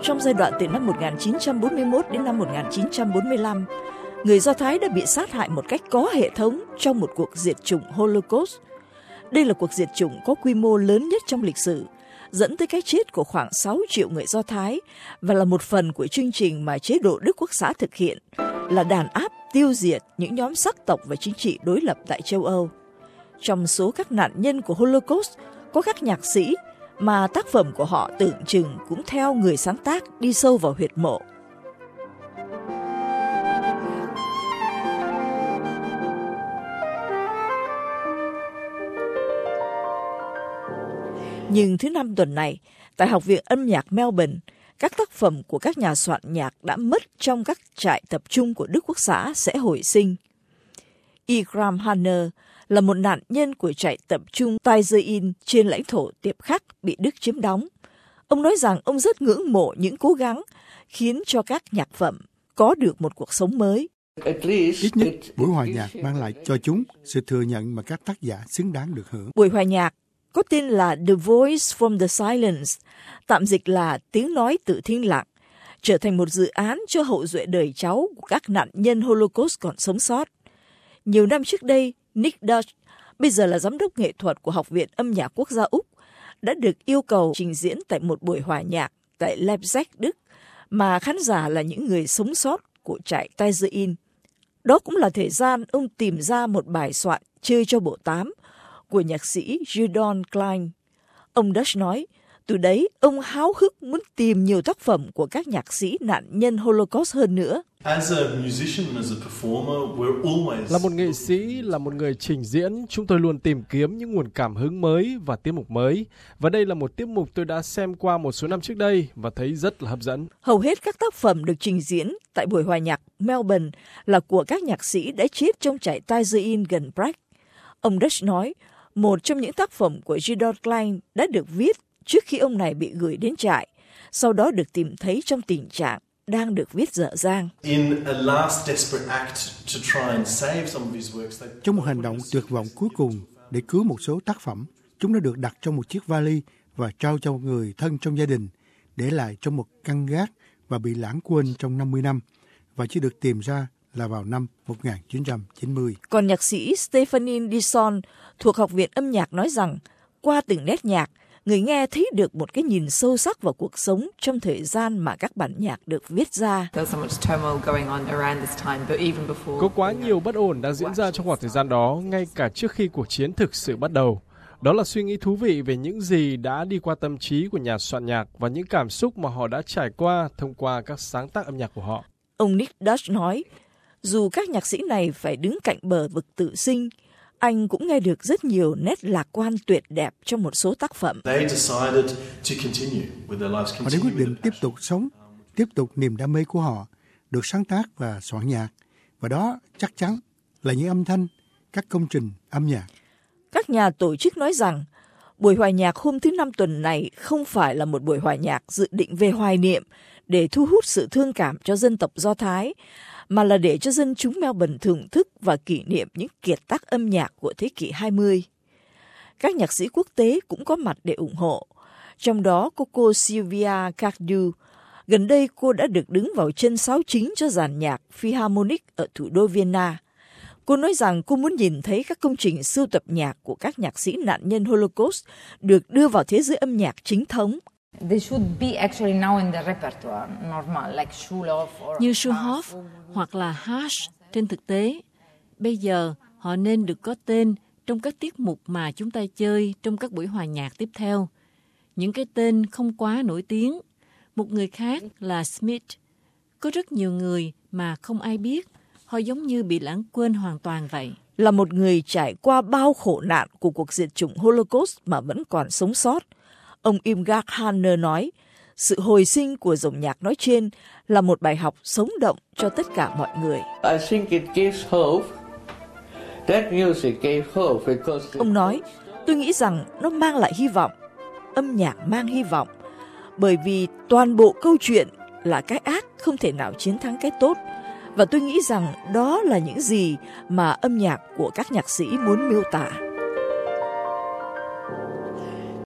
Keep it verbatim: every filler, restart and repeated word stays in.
Trong giai đoạn từ năm một nghìn chín trăm bốn mươi mốt đến năm một nghìn chín trăm bốn mươi lăm, người Do Thái đã bị sát hại một cách có hệ thống trong một cuộc diệt chủng Holocaust. Đây là cuộc diệt chủng có quy mô lớn nhất trong lịch sử, dẫn tới cái chết của khoảng sáu triệu người Do Thái và là một phần của chương trình mà chế độ Đức Quốc xã thực hiện là đàn áp, tiêu diệt những nhóm sắc tộc và chính trị đối lập tại châu Âu. Trong số các nạn nhân của Holocaust có các nhạc sĩ mà tác phẩm của họ tưởng chừng cũng theo người sáng tác đi sâu vào huyệt mộ. Nhưng thứ năm tuần này, tại Học viện âm nhạc Melbourne, các tác phẩm của các nhà soạn nhạc đã mất trong các trại tập trung của Đức Quốc xã sẽ hồi sinh. Ikram Hanner là một nạn nhân của trại tập trung Taizein trên lãnh thổ Tiệp Khắc bị Đức chiếm đóng. Ông nói rằng ông rất ngưỡng mộ những cố gắng khiến cho các nhạc phẩm có được một cuộc sống mới. Ít nhất, buổi hòa nhạc mang lại cho chúng sự thừa nhận mà các tác giả xứng đáng được hưởng. Buổi hòa nhạc có tên là The Voice from the Silence, tạm dịch là tiếng nói từ thinh lặng, trở thành một dự án cho hậu duệ đời cháu của các nạn nhân Holocaust còn sống sót. Nhiều năm trước đây, Nick Dutch, bây giờ là giám đốc nghệ thuật của Học viện âm nhạc quốc gia Úc, đã được yêu cầu trình diễn tại một buổi hòa nhạc tại Leipzig, Đức, mà khán giả là những người sống sót của trại Taizein. Đó cũng là thời gian ông tìm ra một bài soạn chơi cho bộ tám của nhạc sĩ Judon Klein. Ông Dutch nói, từ đấy ông háo hức muốn tìm nhiều tác phẩm của các nhạc sĩ nạn nhân Holocaust hơn nữa. Là một nghệ sĩ, là một người trình diễn, chúng tôi luôn tìm kiếm những nguồn cảm hứng mới và tiết mục mới. Và đây là một tiết mục tôi đã xem qua một số năm trước đây và thấy rất là hấp dẫn. Hầu hết các tác phẩm được trình diễn tại buổi hòa nhạc Melbourne là của các nhạc sĩ đã chết trong trại Taizein gần Prague. Ông Dutch nói, một trong những tác phẩm của Judon Klein đã được viết trước khi ông này bị gửi đến trại, sau đó được tìm thấy trong tình trạng đang được viết dở dang. Trong một hành động tuyệt vọng cuối cùng để cứu một số tác phẩm, chúng đã được đặt trong một chiếc vali và trao cho một người thân trong gia đình, để lại trong một căn gác và bị lãng quên trong năm mươi năm, và chỉ được tìm ra là vào năm một nghìn chín trăm chín mươi. Còn nhạc sĩ Stephanie Dixon thuộc Học viện âm nhạc nói rằng, qua từng nét nhạc, người nghe thấy được một cái nhìn sâu sắc vào cuộc sống trong thời gian mà các bản nhạc được viết ra. Có quá nhiều bất ổn đang diễn ra trong khoảng thời gian đó, ngay cả trước khi cuộc chiến thực sự bắt đầu. Đó là suy nghĩ thú vị về những gì đã đi qua tâm trí của nhà soạn nhạc và những cảm xúc mà họ đã trải qua thông qua các sáng tác âm nhạc của họ. Ông Nick Dutch nói, dù các nhạc sĩ này phải đứng cạnh bờ vực tự sinh, anh cũng nghe được rất nhiều nét lạc quan tuyệt đẹp trong một số tác phẩm. Họ đã quyết định tiếp tục sống, tiếp tục niềm đam mê của họ, được sáng tác và soạn nhạc. Và đó chắc chắn là những âm thanh, các công trình âm nhạc. Các nhà tổ chức nói rằng, buổi hòa nhạc hôm thứ Năm tuần này không phải là một buổi hòa nhạc dự định về hoài niệm để thu hút sự thương cảm cho dân tộc Do Thái, mà là để cho dân chúng Melbourne thưởng thức và kỷ niệm những kiệt tác âm nhạc của thế kỷ hai mươi. Các nhạc sĩ quốc tế cũng có mặt để ủng hộ, trong đó có cô Sylvia Cardew. Gần đây cô đã được đứng vào chân sáo chính cho dàn nhạc Philharmonic ở thủ đô Vienna. Cô nói rằng cô muốn nhìn thấy các công trình sưu tập nhạc của các nhạc sĩ nạn nhân Holocaust được đưa vào thế giới âm nhạc chính thống. Như Schulhoff hoặc là Hash trên thực tế, bây giờ họ nên được có tên trong các tiết mục mà chúng ta chơi trong các buổi hòa nhạc tiếp theo. Những cái tên không quá nổi tiếng. Một người khác là Smith. Có rất nhiều người mà không ai biết. Họ giống như bị lãng quên hoàn toàn vậy. Là một người trải qua bao khổ nạn của cuộc diệt chủng Holocaust mà vẫn còn sống sót, ông Imgard Hanner nói, sự hồi sinh của dòng nhạc nói trên là một bài học sống động cho tất cả mọi người. Ông nói, tôi nghĩ rằng nó mang lại hy vọng. Âm nhạc mang hy vọng, bởi vì toàn bộ câu chuyện là cái ác không thể nào chiến thắng cái tốt. Và tôi nghĩ rằng đó là những gì mà âm nhạc của các nhạc sĩ muốn miêu tả.